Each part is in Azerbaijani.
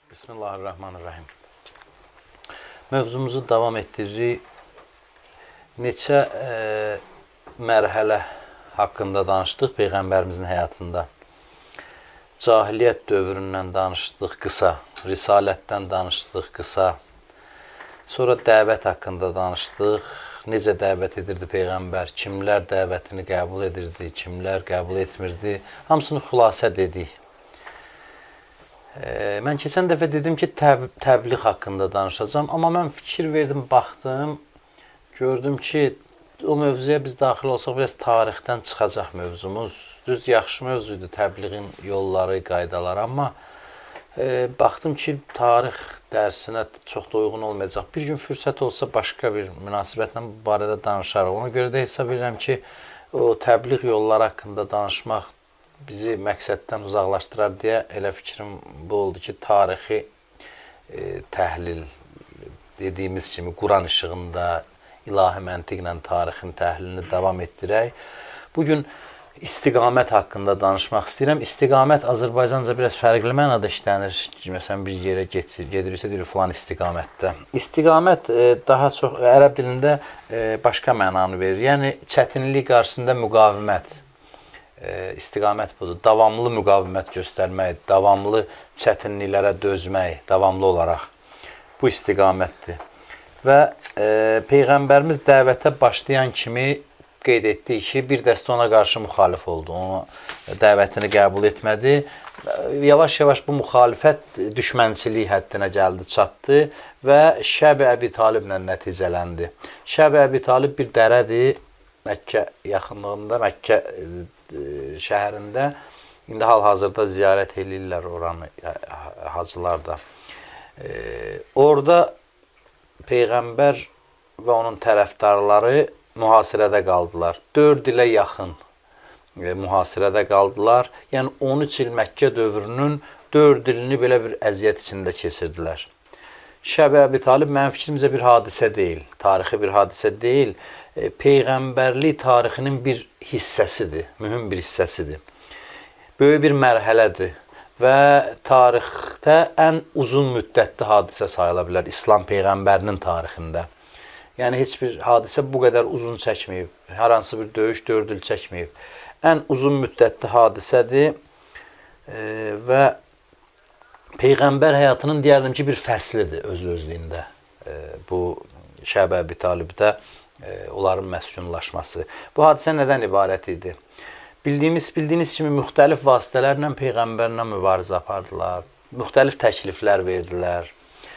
Bismillahirrahmanirrahim. Mövzumuzu davam etdiririk. Neçə mərhələ haqqında danışdıq Peyğəmbərimizin həyatında. Cahiliyyət dövründən danışdıq qısa, risalətdən danışdıq qısa. Sonra dəvət haqqında danışdıq. Necə dəvət edirdi Peyğəmbər, kimlər dəvətini qəbul edirdi, kimlər qəbul etmirdi. Hamısını xülasə dedik. Mən keçən dəfə dedim ki, təbliğ haqqında danışacağım. Amma mən fikir verdim, baxdım, gördüm ki, o mövzuya biz daxil olsaq, biraz tarixdən çıxacaq mövzumuz. Düz yaxşı mövzuydu, təbliğin yolları, qaydaları. Amma baxdım ki, tarix dərsinə çox da uyğun olmayacaq. Bir gün fürsət olsa, başqa bir münasibətlə bu barədə danışarıq. Ona görə də hesab edirəm ki, o təbliğ yolları haqqında danışmaq bizi məqsəddən uzaqlaşdırar deyə elə fikrim bu oldu ki, tarixi təhlil dediyimiz kimi Quran işığında ilahi məntiqlə tarixin təhlilini davam etdirək. Bugün istiqamət haqqında danışmaq istəyirəm. İstiqamət Azərbaycanca biraz fərqli mənada işlənir. Məsələn, bir yerə gedirsə, deyir filan istiqamətdə. İstiqamət daha çox ərəb dilində başqa mənanı verir. Yəni, çətinlik qarşısında müqavimət. İstiqamət budur. Davamlı müqavimət göstərmək, davamlı çətinliklərə dözmək, davamlı olaraq. Bu istiqamətdir. Və Peyğəmbərimiz dəvətə başlayan kimi qeyd etdik ki, bir dəstə ona qarşı müxalif oldu. Onu dəvətini qəbul etmədi. Yavaş-yavaş bu müxalifət düşmənçilik həddinə gəldi, çatdı və Şəb-i Əbi Taliblə nəticələndi. Şəb-i Əbi Talib bir dərədir, Məkkə yaxınlığında, Məkkə şəhərində. İndi hal-hazırda ziyarət edirlər oranı hacılar da. Orada Peyğəmbər və onun tərəfdarları mühasirədə qaldılar. 4 ilə yaxın mühasirədə qaldılar. Yəni 13 il Məkkə dövrünün 4 ilini belə bir əziyyət içində keçirdilər. Şəb-i Əbi Talib mənim fikrimcə bir hadisə deyil, tarixi bir hadisə deyil. Peyğəmbərlik tarixinin bir hissəsidir, mühüm bir hissəsidir. Böyük bir mərhələdir və tarixdə ən uzun müddətli hadisə sayıla bilər İslam Peyğəmbərinin tarixində. Yəni, heç bir hadisə bu qədər uzun çəkməyib, hər hansı bir döyüş 4 il çəkməyib. Ən uzun müddətli hadisədir və Peyğəmbər həyatının deyərdim ki, bir fəslidir öz-özlüyündə. Bu Şəb-i Əbi Talibdə onların məskunlaşması. Bu hadisə nədən ibarət idi? Bildiyiniz kimi müxtəlif vasitələrlə Peyğəmbərlə mübarizə apardılar. Müxtəlif təkliflər verdilər.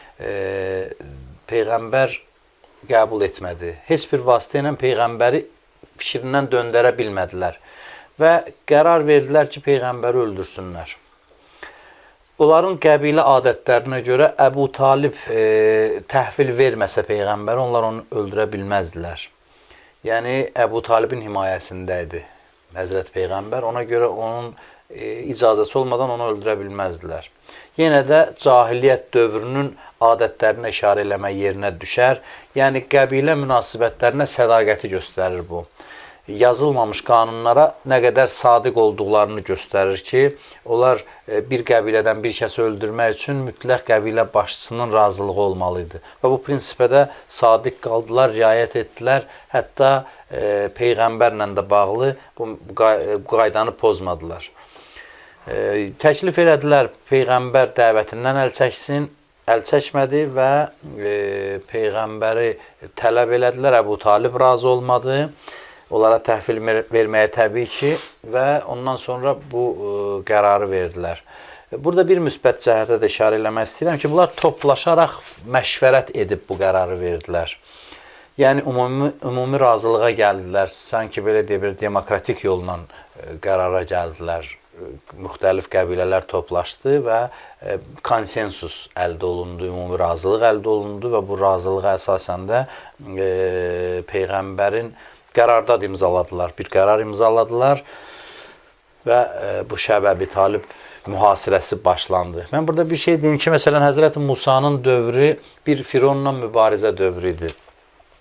Peyğəmbər qəbul etmədi. Heç bir vasitə ilə Peyğəmbəri fikrindən döndərə bilmədilər. Və qərar verdilər ki, Peyğəmbəri öldürsünlər. Onların qəbilə adətlərinə görə Əbu Talib təhvil verməsə Peyğəmbər, onlar onu öldürə bilməzdilər. Yəni, Əbu Talibin himayəsində idi Həzrət Peyğəmbər. Ona görə onun icazəsi olmadan onu öldürə bilməzdilər. Yenə də cahiliyyət dövrünün adətlərinə işarə eləmək yerinə düşər. Yəni, qəbilə münasibətlərinə sədaqəti göstərir bu. Yazılmamış qanunlara nə qədər sadiq olduqlarını göstərir ki, onlar bir qəbilədən bir kəsi öldürmək üçün mütləq qəbilə başçısının razılığı olmalıydı. Və bu prinsipə də sadiq qaldılar, riayət etdilər. Hətta Peyğəmbərlə də bağlı bu qaydanı pozmadılar. Təklif elədilər, Peyğəmbər dəvətindən əl çəksin, əl çəkmədi və Peyğəmbəri tələb elədilər, Əbu Talib razı olmadı. Onlara təhvil verməyə təbii ki və ondan sonra bu qərarı verdilər. Burada bir müsbət cəhətə də işarə eləmək istəyirəm ki, bunlar toplaşaraq məşvərət edib bu qərarı verdilər. Yəni, ümumi razılığa gəldilər, sanki belə deyə bir demokratik yolla qərara gəldilər. Müxtəlif qəbilələr toplaşdı və konsensus əldə olundu, ümumi razılıq əldə olundu və bu razılığa əsasən də Peyğəmbərin qərardad imzaladılar, bir qərar imzaladılar və bu Şəb-i Əbi Talib mühasirəsi başlandı. Mən burada bir şey deyim ki, məsələn, Həzrəti Musanın dövrü bir Fironla mübarizə dövrü idi.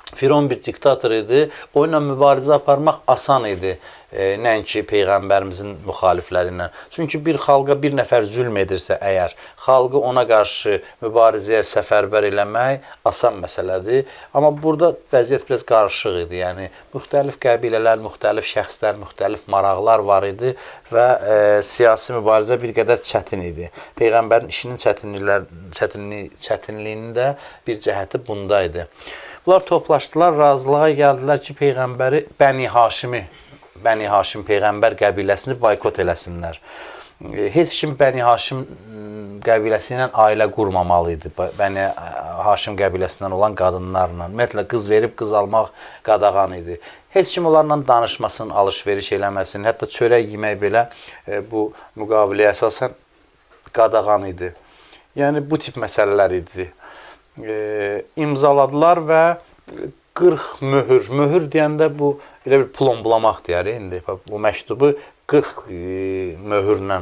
Firon bir diktator idi. O ilə mübarizə aparmaq asan idi. Nəinki Peyğəmbərimizin müxalifləri ilə. Çünki bir xalqa bir nəfər zülm edirsə əgər, xalqı ona qarşı mübarizəyə səfərbər eləmək asan məsələdir. Amma burada vəziyyət biraz qarışıq idi. Yəni, müxtəlif qəbilələr, müxtəlif şəxslər, müxtəlif maraqlar var idi və siyasi mübarizə bir qədər çətin idi. Peyğəmbərin işinin çətinliyinin də bir cəhəti bunda idi. Bunlar toplaşdılar, razılığa gəldilər ki, Peyğəmbəri Bəni Haşim Peyğəmbər qəbiləsini boykot eləsinlər. Heç kim Bəni Haşim qəbiləsi ilə ailə qurmamalı idi. Bəni Haşim qəbiləsindən olan qadınlarla. Ümumiyyətlə, qız verib qız almaq qadağan idi. Heç kim onlarla danışmasın, alış-veriş eləməsin. Hətta çörək yemək belə bu müqaviləyə əsasən qadağan idi. Yəni, bu tip məsələlər idi. İmzaladılar və 40 mühür deyəndə bu elə bir plomblamaq deyər indi. Bu məktubu 40 möhürlə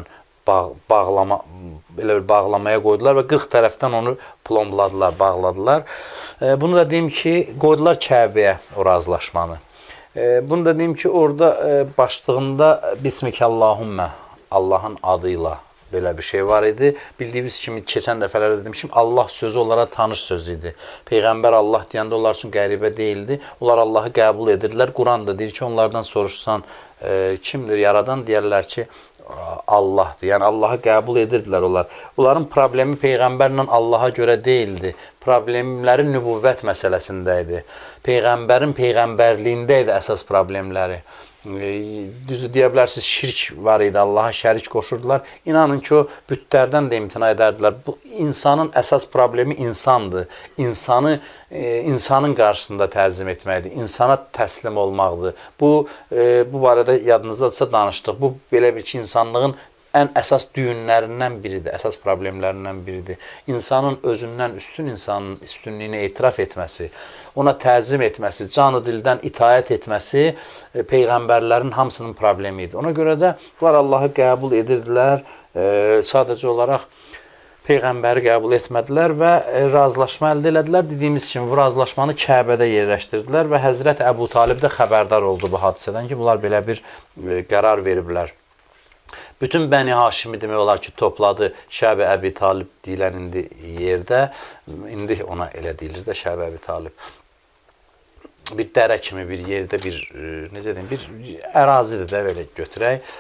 bağlamaya qoydular və 40 tərəfdən onu plombladılar, bağladılar. Bunu da deyim ki, qoydular Kəbəyə o razılaşmanı. Bunu da deyim ki, orada başlığında Bismikallahümmə, Allahın adıyla belə bir şey var idi. Bildiyiniz kimi, keçən dəfələrdə demişim, Allah sözü onlara tanış söz idi. Peyğəmbər Allah deyəndə onlar üçün qəribə deyildi. Onlar Allahı qəbul edirdilər. Quran da deyir ki, onlardan soruşsan, kimdir yaradan? Deyərlər ki, Allahdır. Yəni, Allahı qəbul edirdilər onlar. Onların problemi Peyğəmbərlə Allaha görə deyildi. Problemləri nübüvvət məsələsində idi. Peyğəmbərin peyğəmbərliyində idi əsas problemləri. Düzü deyə bilərsiniz, şirk var idi, Allaha şərik qoşurdular. İnanın ki, o bütlərdən də imtina edərdilər. Bu, insanın əsas problemi insandır. İnsanın qarşısında təzim etməkdir, insana təslim olmaqdır. Bu barədə yadınızdadırsa danışdıq. Bu, belə bir ki, insanlığın ən əsas düyünlərindən biridir, əsas problemlərindən biridir. İnsanın özündən üstün insanın üstünlüyünü etiraf etməsi, ona təzim etməsi, canı dildən itaət etməsi Peyğəmbərlərin hamısının problemi idi. Ona görə də bunlar Allahı qəbul edirdilər, sadəcə olaraq Peyğəmbəri qəbul etmədilər və razılaşma əldə elədilər. Dediyimiz kimi, bu razılaşmanı Kəbədə yerləşdirdilər və Həzrət Əbu Talib də xəbərdar oldu bu hadisədən ki, bunlar belə bir qərar veriblər. Bütün Bəni Haşimi demək olar ki, topladı Şəbi Əbi Talib deyilən indi yerdə. İndi ona elə deyilir də Şəbi Əbi Talib. Bir dərə kimi bir yerdə bir, necə deyim, bir ərazidir də belə götürək.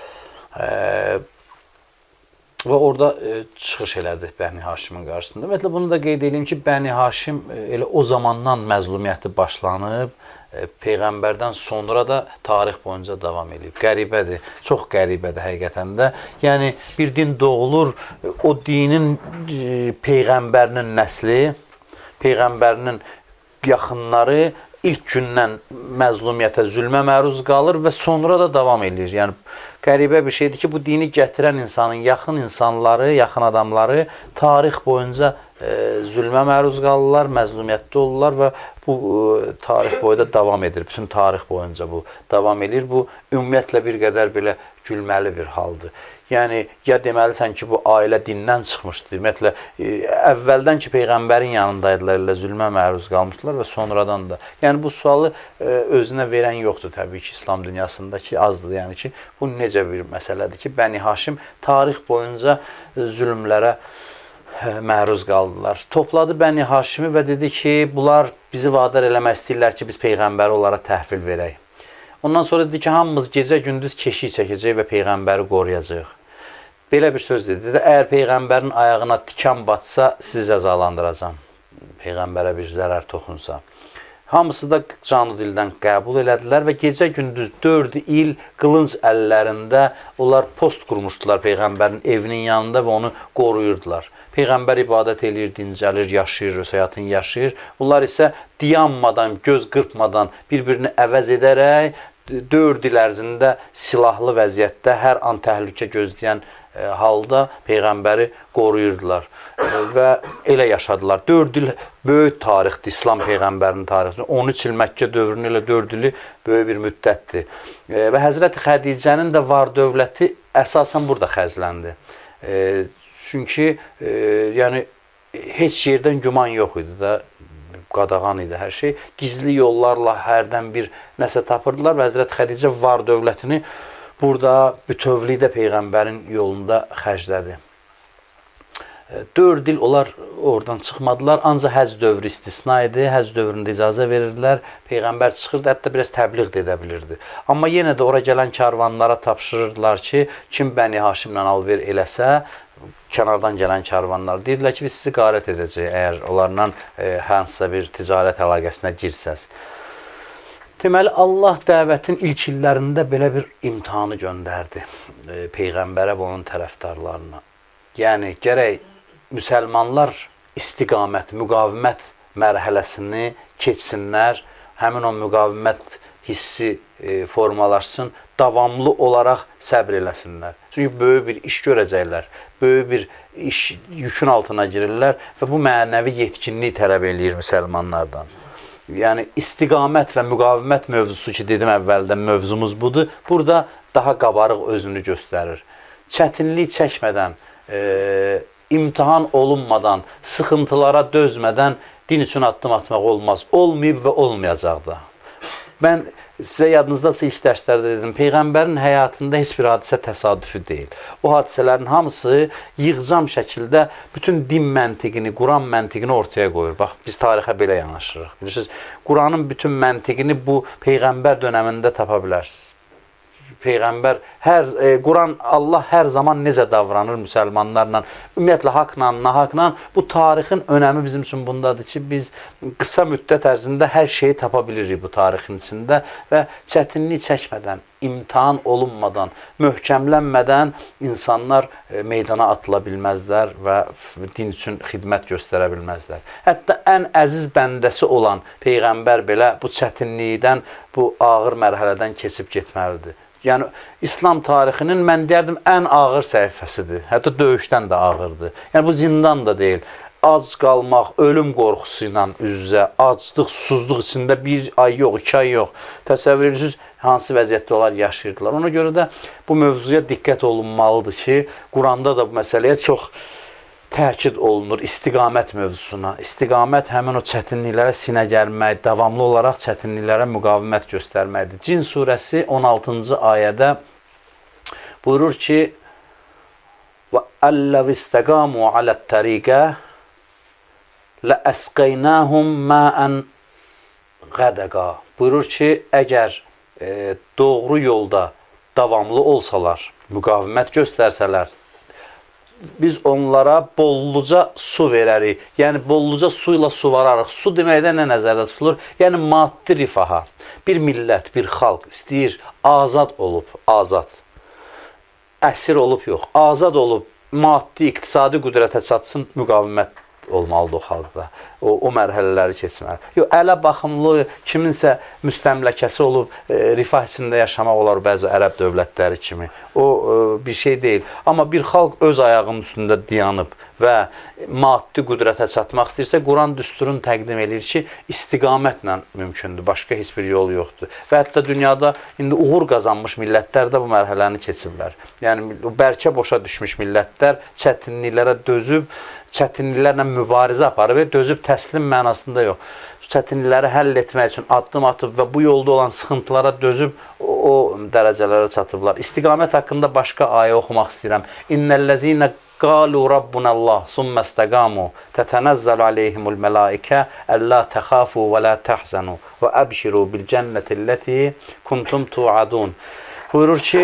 Və orada çıxış elədi Bəni Haşimin qarşısında. Ümumiyyətlə, bunu da qeyd edeyim ki, Bəni Haşim elə o zamandan məzlumiyyəti başlanıb, Peyğəmbərdən sonra da tarix boyunca davam edib. Qəribədir, çox qəribədir həqiqətən də. Yəni, bir din doğulur, o dinin Peyğəmbərinin nəsli, Peyğəmbərinin yaxınları ilk gündən məzlumiyyətə, zülmə məruz qalır və sonra da davam edir. Yəni, qəribə bir şeydir ki, bu dini gətirən insanın yaxın insanları, yaxın adamları tarix boyunca zülmə məruz qalırlar, məzlumiyyətdə olurlar və bu tarix boyu da davam edir. Bütün tarix boyunca bu davam edir. Bu, ümumiyyətlə bir qədər belə gülməli bir haldır. Yəni, ya deməlisən ki, bu ailə dindən çıxmışdır. Ümumiyyətlə, əvvəldən ki, Peyğəmbərin yanındaydılar, elə zülmə məruz qalmışdılar və sonradan da. Yəni, bu sualı özünə verən yoxdur təbii ki, İslam dünyasındakı azdır. Yəni ki, bu necə bir məsələdir ki, Bəni Haşim tarix boyunca zülmlərə məruz qaldılar. Topladı Bəni Haşimi və dedi ki, bunlar bizi vadar eləmək istəyirlər ki, biz Peyğəmbəri onlara təhvil verək. Ondan sonra dedi ki, hamımız gecə-gündüz keşik çəkəcək və Peyğəmbəri qoruyacaq. Belə bir söz dedi. Əgər Peyğəmbərin ayağına tikan batsa, sizi cəzalandıracam. Peyğəmbərə bir zərər toxunsa. Hamısı da canı dildən qəbul elədilər və gecə-gündüz 4 il qılınc əllərində onlar post qurmuşdular Peyğəmbərin evinin yanında və onu qoruyurdular. Peyğəmbər ibadət eləyir, dincəlir, yaşayır, öz həyatını yaşayır. Bunlar isə dayanmadan, göz qırpmadan, bir-birini əvəz edərək 4 il ərzində silahlı vəziyyətdə hər an təhlükə gözləyən halda Peyğəmbəri qoruyurdular və elə yaşadılar. 4 il böyük tarixdir, İslam Peyğəmbərinin tarihi. 13 il Məkkə dövrünün elə 4 ili böyük bir müddətdir. Və Həzrəti Xədicənin də var dövləti əsasən burada xərcləndi. Çünki yəni, heç yerdən güman yox idi da. qadağan idi hər şey. Gizli yollarla hərdən bir nəsə tapırdılar və Həzrət Xədicə var dövlətini burada bütövlükdə Peyğəmbərin yolunda xərclədi. 4 il onlar oradan çıxmadılar. Ancaq həcc dövrü istisna idi. Həcc dövründə icazə verirdilər. Peyğəmbər çıxırdı, hətta biraz təbliğ də edə bilirdi. Amma yenə də ora gələn karvanlara tapşırırdılar ki, kim Bəni Haşimlə alver eləsə, kənardan gələn karvanlar deyirlər ki, biz sizi qarət edəcəyik, əgər onlarla hansısa bir ticarət əlaqəsinə girsəz. Deməli, Allah dəvətin ilk illərində belə bir imtihanı göndərdi Peyğəmbərə və onun tərəfdarlarına. Yəni, gərək müsəlmanlar istiqamət, müqavimət mərhələsini keçsinlər, həmin o müqavimət hissi formalaşsın, davamlı olaraq səbr eləsinlər. Çünki böyük bir iş görəcəklər, böyük bir iş yükün altına girirlər və bu mənəvi yetkinlik tələb eləyir müsəlmanlardan. Yəni, istiqamət və müqavimət mövzusu ki, dedim əvvəldən mövzumuz budur, burada daha qabarıq özünü göstərir. Çətinlik çəkmədən, imtihan olunmadan, sıxıntılara dözmədən din üçün addım atmaq olmaz. Olmayıb və olmayacaq da. Mən sizə yadınızdadsa ilk dərslərdə dedim, Peyğəmbərin həyatında heç bir hadisə təsadüfi deyil. O hadisələrin hamısı yığcam şəkildə bütün din məntiqini, Quran məntiqini ortaya qoyur. Bax, biz tarixə belə yanaşırıq. Bilirsiniz, Quranın bütün məntiqini bu Peyğəmbər dönəmində tapa bilərsiniz. Peyğəmbər, Quran, Allah hər zaman necə davranır müsəlmanlarla, ümumiyyətlə haqla, nahaqla, bu tarixin önəmi bizim üçün bundadır ki, biz qısa müddət ərzində hər şeyi tapa bilirik bu tarixin içində və çətinlik çəkmədən, imtihan olunmadan, möhkəmlənmədən insanlar meydana atıla bilməzlər və din üçün xidmət göstərə bilməzlər. Hətta ən əziz bəndəsi olan Peyğəmbər belə bu çətinlikdən, bu ağır mərhələdən keçib getməlidir. Yəni, İslam tarixinin, mən deyərdim, ən ağır səhifəsidir. Hətta döyüşdən də ağırdır. Yəni, bu zindan da deyil. Ac qalmaq, ölüm qorxusu ilə üz-üzə, aclıq, susuzluq içində bir ay yox, 2 ay yox. Təsəvvür edirsiniz, hansı vəziyyətdə onlar yaşayırdılar. Ona görə də bu mövzuya diqqət olunmalıdır ki, Quranda da bu məsələyə çox təkid olunur, istiqamət mövzusuna. İstiqamət həmin o çətinliklərə sinə gəlmək, davamlı olaraq çətinliklərə müqavimət göstərməkdir. Cin surəsi 16-cı ayədə buyurur ki, وَأَلَّوِ اسْتَقَامُوا عَلَى الطَّرِيقَةِ لَأَسْقَيْنَاهُمْ مَاءً غَدَقًا buyurur ki, əgər doğru yolda davamlı olsalar, müqavimət göstərsələr, biz onlara bolluca su verərik. Yəni, bolluca su ilə suvararıq. Su deməkdən nə nəzərdə tutulur? Yəni, maddi rifaha. Bir millət, bir xalq istəyir, azad olub, azad. Əsir olub yox, azad olub, maddi, iqtisadi qüdrətə çatsın, müqavimət olmalıdır o xalqda. O mərhələləri keçməli. Yox, ələ baxımlı, kiminsə müstəmləkəsi olub, rifah içində yaşamaq olar bəzi ərəb dövlətləri kimi. O bir şey deyil. Amma bir xalq öz ayağının üstündə dayanıb və maddi qüdrətə çatmaq istəyirsə, Quran düsturunu təqdim edir ki, istiqamətlə mümkündür. Başqa heç bir yol yoxdur. Və hətta dünyada indi uğur qazanmış millətlər də bu mərhələni keçiblər. Yəni, bərkə boşa düşmüş millətlər çətinliklərə dözüb, çətinliklərlə mübarizə aparıb və dözüb təslim mənasında yox. Çətinlikləri həll etmək üçün addım atıb və bu yolda olan sıxıntılara dözüb o dərəcələrə çatıblar. İstiqamət haqqında başqa ayə oxumaq istəyirəm. İnnellezine qalu rabbunallah summa istaqamu tatanazzalu alayhimul malaika alla takhafu və la tahzanu və abshiru bil cennetillati kuntum tu'adun. Buyurur ki,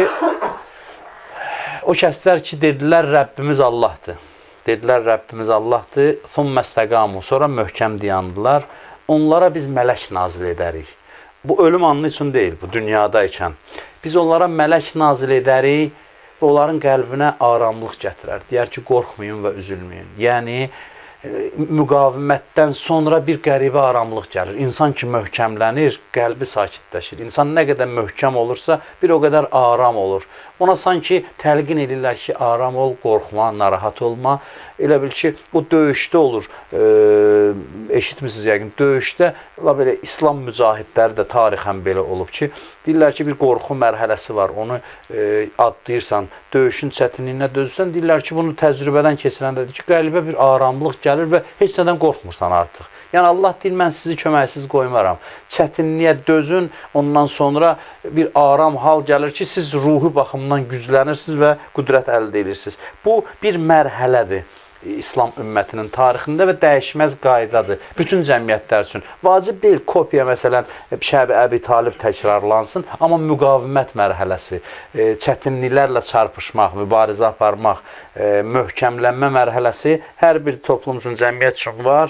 o kəslər ki, dedilər Rəbbimiz Allahdır. Dedilər Rəbbimiz Allahdır, thumma istaqamu, sonra möhkəm dayandılar. Onlara biz mələk nazil edərik. Bu ölüm anı üçün deyil, bu dünyadaykən. Biz onlara mələk nazil edərik və onların qəlbinə aramlıq gətirər. Deyər ki, qorxmayın və üzülməyin. Yəni, müqavimətdən sonra bir qəribə aramlıq gəlir. İnsan ki, möhkəmlənir, qəlbi sakitləşir. İnsan nə qədər möhkəm olursa, bir o qədər aram olur. Ona sanki təlqin edirlər ki, aram ol, qorxma, narahat olma. Elə bil ki, o döyüşdə olur. Eşitmişsiniz yəqin, döyüşdə belə İslam mücahidləri də tarixən belə olub ki, deyirlər ki, bir qorxu mərhələsi var, onu adlayırsan, döyüşün çətinliyinə dözürsən, deyirlər ki, bunu təcrübədən keçirən dedi ki, qəlbə bir aramlıq gəlir və heç nədən qorxmursan artıq. Yəni Allah deyir, mən sizi köməksiz qoymaram. Çətinliyə dözün, ondan sonra bir aram hal gəlir ki, siz ruhi baxımdan güclənirsiniz və qüdrət əldə edirsiniz. Bu bir mərhələdir İslam ümmətinin tarixində və dəyişməz qaydadır bütün cəmiyyətlər üçün. Vacib deyil kopya, məsələn, Şəbi Əbi Talib təkrarlansın, amma müqavimət mərhələsi, çətinliklərlə çarpışmaq, mübarizə aparmaq, möhkəmlənmə mərhələsi hər bir toplum üçün, cəmiyyət üçün var.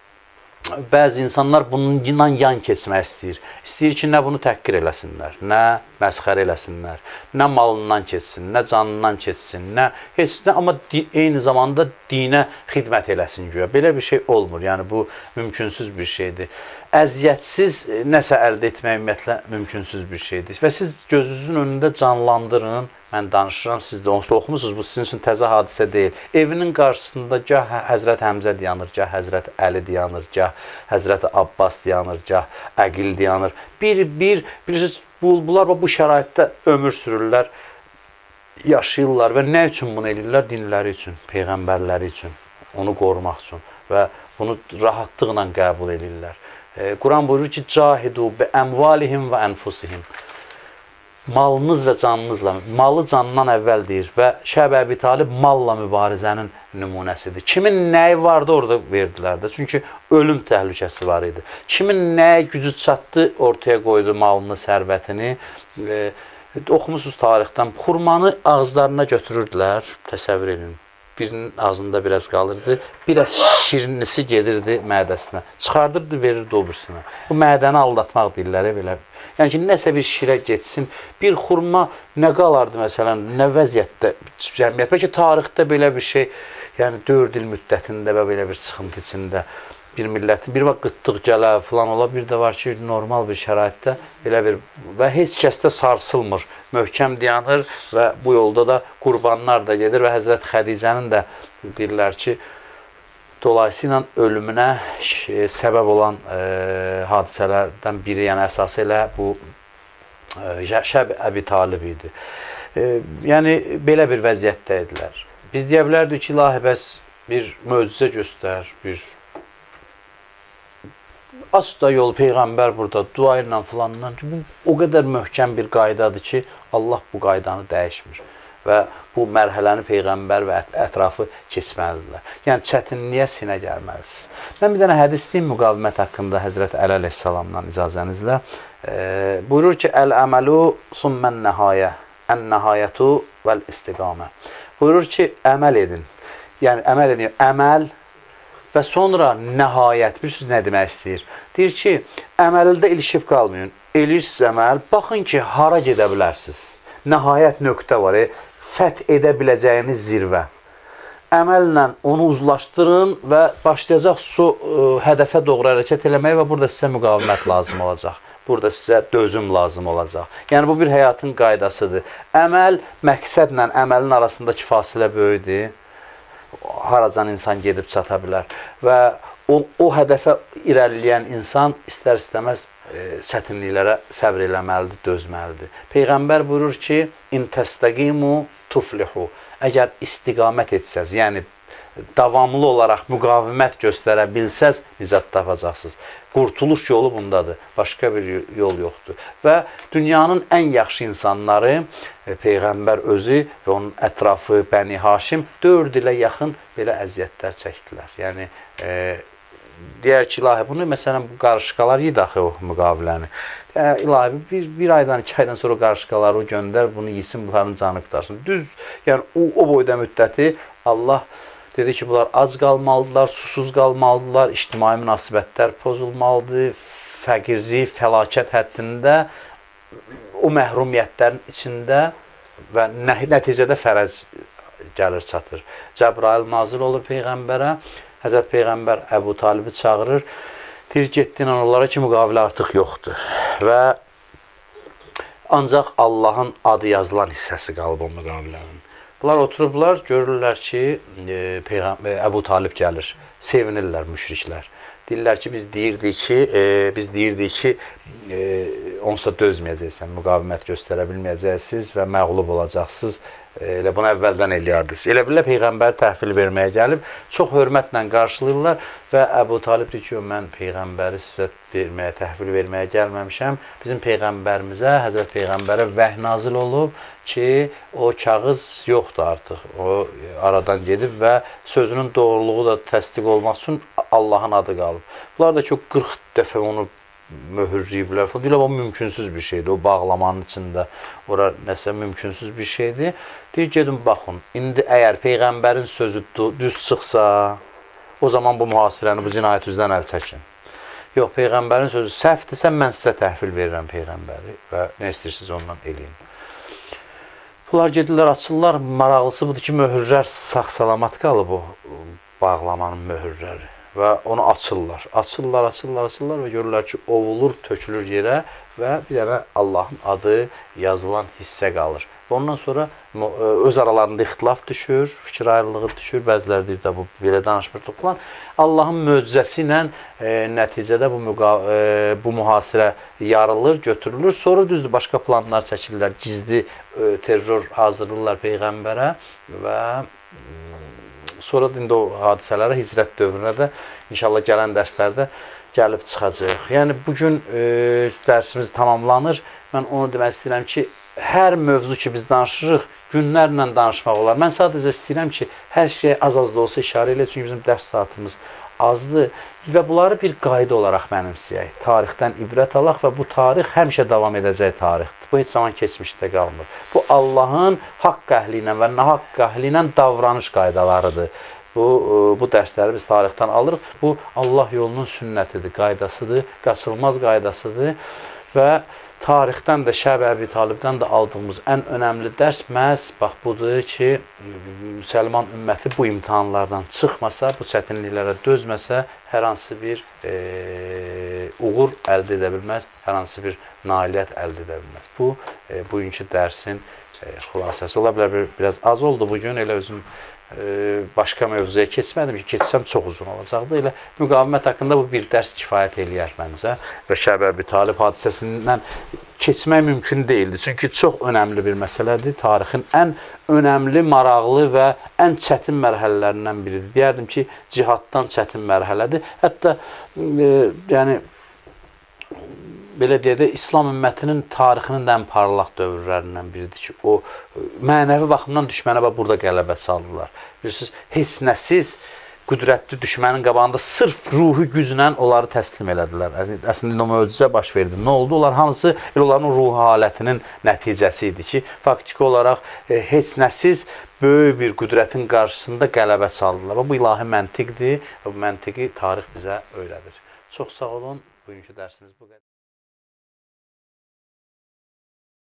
Bəzi insanlar bununla yan keçmək istəyir. İstəyir ki, nə bunu təhqir eləsinlər, nə məsxər eləsinlər, nə malından keçsin, nə canından keçsin, nə heç nə, amma eyni zamanda dinə xidmət eləsin güya. Belə bir şey olmur. Yəni bu mümkünsüz bir şeydir. Əziyyətsiz nəsə əldə etmək ümumiyyətlə mümkünsüz bir şeydir. Və siz gözünüzün önündə canlandırın. Mən danışıram, siz də onsuz da oxumusunuz, bu sizin üçün təzə hadisə deyil. Evinin qarşısında gah Həzrət Həmzə dayanır, gah Həzrət Əli dayanır, gah Həzrət Abbas dayanır, gah Əqil dayanır. Bilirsiniz, bunlar bu şəraitdə ömür sürürlər, yaşayırlar və nə üçün bunu edirlər? Dinləri üçün, peyğəmbərləri üçün, onu qorumaq üçün və bunu rahatlıqla qəbul edirlər. Quran buyurur ki, cahidu bi əmvalihim və ənfusihim. Malınız və canınızla, malı canından əvvəl deyir və Şəbi Əbi Talib malla mübarizənin nümunəsidir. Kimin nəyi vardı orada verdilər də, çünki ölüm təhlükəsi var idi. Kimin nəyə gücü çatdı ortaya qoydu malını, sərvətini. Oxumusunuz tarixdən, xurmanı ağızlarına götürürdülər, təsəvvür edin. Birinin ağzında biraz qalırdı, biraz şirinlisi gedirdi mədəsinə. Çıxardırdı, verirdi o birisine. Bu mədəni aldatmaq deyirlər, belə. Yəni ki, nəsə bir şirə getsin, bir xurma nə qalardı məsələn, nə vəziyyətdə cəmiyyət. Bəlkə tarixdə belə bir şey, yəni 4 il müddətində və belə bir sıxıntı içində bir millətin, bir vaxt qıtlıq gələ falan ola, bir də var ki, normal bir şəraitdə belə bir və heç kəs də sarsılmır, möhkəm dayanır və bu yolda da qurbanlar da gedir və Həzrət Xədicənin də deyirlər ki, dolayısıyla ölümünə səbəb olan hadisələrdən biri, yəni əsası elə bu Şəbi Əbi Talib idi. Yəni, belə bir vəziyyətdə idilər. Biz deyə bilərdik ki, ilahi bəs bir möcüzə göstər, bir aç da yol, Peyğəmbər burada, dua ilə filanla. Bu o qədər möhkəm bir qaydadır ki, Allah bu qaydanı dəyişmir və bu mərhələni Peyğəmbər və ətrafı keçməlidirlər. Yəni, çətinliyə sinə gəlməlisiniz. Mən bir dənə hədis deyim müqavimət haqqında Həzrət Əli əleyhissalamdan icazənizlə. Buyurur ki, Əl-əməlu summən nəhayə, ən-nəhayətu vəl-istiqamə. Buyurur ki, əməl edin. Yəni, əməl edin, əməl və sonra nəhayət. Bilirsiniz nə demək istəyir? Deyir ki, əməldə ilişib qalmayın. Elirsiniz əməl, baxın ki, hara gedə bilərsiniz. Nəhayət nöqtə var, fəth edə biləcəyiniz zirvə. Əməllə onu uzlaşdırın və başlayacaq hədəfə doğru hərəkət eləməyə və burada sizə müqavimət lazım olacaq. Burada sizə dözüm lazım olacaq. Yəni, bu bir həyatın qaydasıdır. Əməl, məqsədlə əməlin arasındakı fasilə böyüdür. Haracan insan gedib çata bilər və o hədəfə irəliləyən insan istər-istəməz çətinliklərə səbr eləməlidir, dözməlidir. Peyğəmbər buyurur ki, İn təstəqimu tuflihu. Əgər istiqamət etsəz, yəni davamlı olaraq müqavimət göstərə bilsəz, nicat tapacaqsınız. Qurtuluş yolu bundadır, başqa bir yol yoxdur. Və dünyanın ən yaxşı insanları, Peyğəmbər özü və onun ətrafı, Bəni Haşim 4 ilə yaxın belə əziyyətlər çəkdilər. Yəni, deyər ki, ilahi, bunu məsələn, bu qarışqalar yedi axı o müqaviləni. İlahi, bir aydan, 2 aydan sonra qarışqaları göndər, bunu yesin, bunların canı qutarsın. Düz, yəni o boyda müddəti Allah dedi ki, bunlar ac qalmalıdırlar, susuz qalmalıdırlar, ictimai münasibətlər pozulmalıdır, fəqirlik, fəlakət həddində, o məhrumiyyətlərin içində və nəticədə fərəc gəlir, çatır. Cəbrail nazil olur Peyğəmbərə, Həzrət Peyğəmbər Əbu Talibi çağırır, deyir, getdin onlara ki, müqavilə artıq yoxdur və ancaq Allahın adı yazılan hissəsi qalıb o müqavilənin. Bunlar oturublar, görürlər ki, Əbu Talib gəlir, sevinirlər müşriklər. Deyirlər ki, biz deyirdik ki, onsuz da dözməyəcəksən, müqavimət göstərə bilməyəcəksiniz və məğlub olacaqsınız, Elə bunu əvvəldən eləyərdiniz. Elə bilə Peyğəmbər təhvil verməyə gəlib, çox hörmətlə qarşılayırlar və Əbu Talib deyir ki, mən Peyğəmbəri sizə verməyə, təhvil verməyə gəlməmişəm. Bizim Peyğəmbərimizə, Həzrət Peyğəmbərə vəhy nazil olub ki, o kağız yoxdur artıq. O aradan gedib və sözünün doğruluğu da təsdiq olmaq üçün Allahın adı qalıb. Bunlar da ki, 40 dəfə onu möhürləyiblər. Deyirlər, o mümkünsüz bir şeydir. O bağlamanın içində ora nəsə mümkünsüz bir şeydir. Deyir, gedin baxın. İndi əgər Peyğəmbərin sözü düz çıxsa, o zaman bu mühasirəni, bu cinayət üzrdən əl çəkin. Yox, Peyğəmbərin sözü səhvdirsə, mən sizə təhvil verirəm Peyğəmbəri və nə istəyirsiniz ondan eləyin. Bunlar gedirlər, açırlar. Maraqlısı budur ki, möhürlər sağ-salamat qalıb o bağlamanın möhürləri. Və onu açırlar. Açırlar və görürlər ki, ovulur, tökülür yerə və bir dənə Allahın adı yazılan hissə qalır. Və ondan sonra öz aralarında ixtilaf düşür, fikir ayrılığı düşür. Bəziləri deyir də bu belə danışmırıq falan. Allahın möcüzəsi ilə nəticədə bu mühasirə yarılır, götürülür. Sonra düzdür, başqa planlar çəkirlər. Gizli terror hazırlayırlar Peyğəmbərə və sonra indi o hadisələrə, hicrət dövrünə də inşallah gələn dərslərdə gəlib çıxacaq. Yəni, bugün dərsimiz tamamlanır. Mən onu demək istəyirəm ki, hər mövzu ki biz danışırıq, günlərlə danışmaq olar. Mən sadəcə istəyirəm ki, hər şey az-az da olsa işarə elə, çünki bizim dərs saatımız azdır və bunları bir qayda olaraq mənimsəyək. Tarixdən ibrət alaq və bu tarix həmişə davam edəcək tarixdir. Bu heç zaman keçmişdə qalmır. Bu Allahın haqq əhli ilə və nahaqq əhli ilə davranış qaydalarıdır. Bu dərsləri biz tarixdən alırıq. Bu Allah yolunun sünnətidir, qaydasıdır, qaçılmaz qaydasıdır və tarixdən də Şəb Əbi Talibdən də aldığımız ən önəmli dərs məhz bax budur ki, müsəlman ümməti bu imtahanlardan çıxmasa, bu çətinliklərə dözməsə, hər hansı bir uğur əldə edə bilməz, hər hansı bir nailiyyət əldə edə bilməz. Bu, bugünkü dərsin xülasəsi. Ola bilər, biraz az oldu bugün, elə özüm başqa mövzuya keçmədim ki, keçsəm çox uzun olacaqdı. Elə müqavimət haqqında bu bir dərs kifayət eləyər məncə və Şəb Əbi Talib hadisəsindən keçmək mümkün deyildi. Çünki çox önəmli bir məsələdir. Tarixin ən önəmli, maraqlı və ən çətin mərhələlərindən biridir. Deyərdim ki, cihaddan çətin mərhələdir. Hətta, yəni, belə deyək də, İslam ümmətinin tarixinin ən parlaq dövrlərindən biridir ki, o mənəvi baxımdan düşmənə burada qələbə saldılar. Bilirsiniz, heç nəsiz qüdrətli düşmənin qabağında sırf ruhi güclə onları təslim elədilər. Əslində, o möcüzə baş verdi. Nə oldu? Onlar hamısı onların ruhi halətinin nəticəsi idi ki, faktiki olaraq heç nəsiz böyük bir qüdrətin qarşısında qələbə saldılar. Bu ilahi məntiqdir və bu məntiqi tarix bizə öyrədir. Çox sağ olun. Bugünkü dərsimiz bu qədər.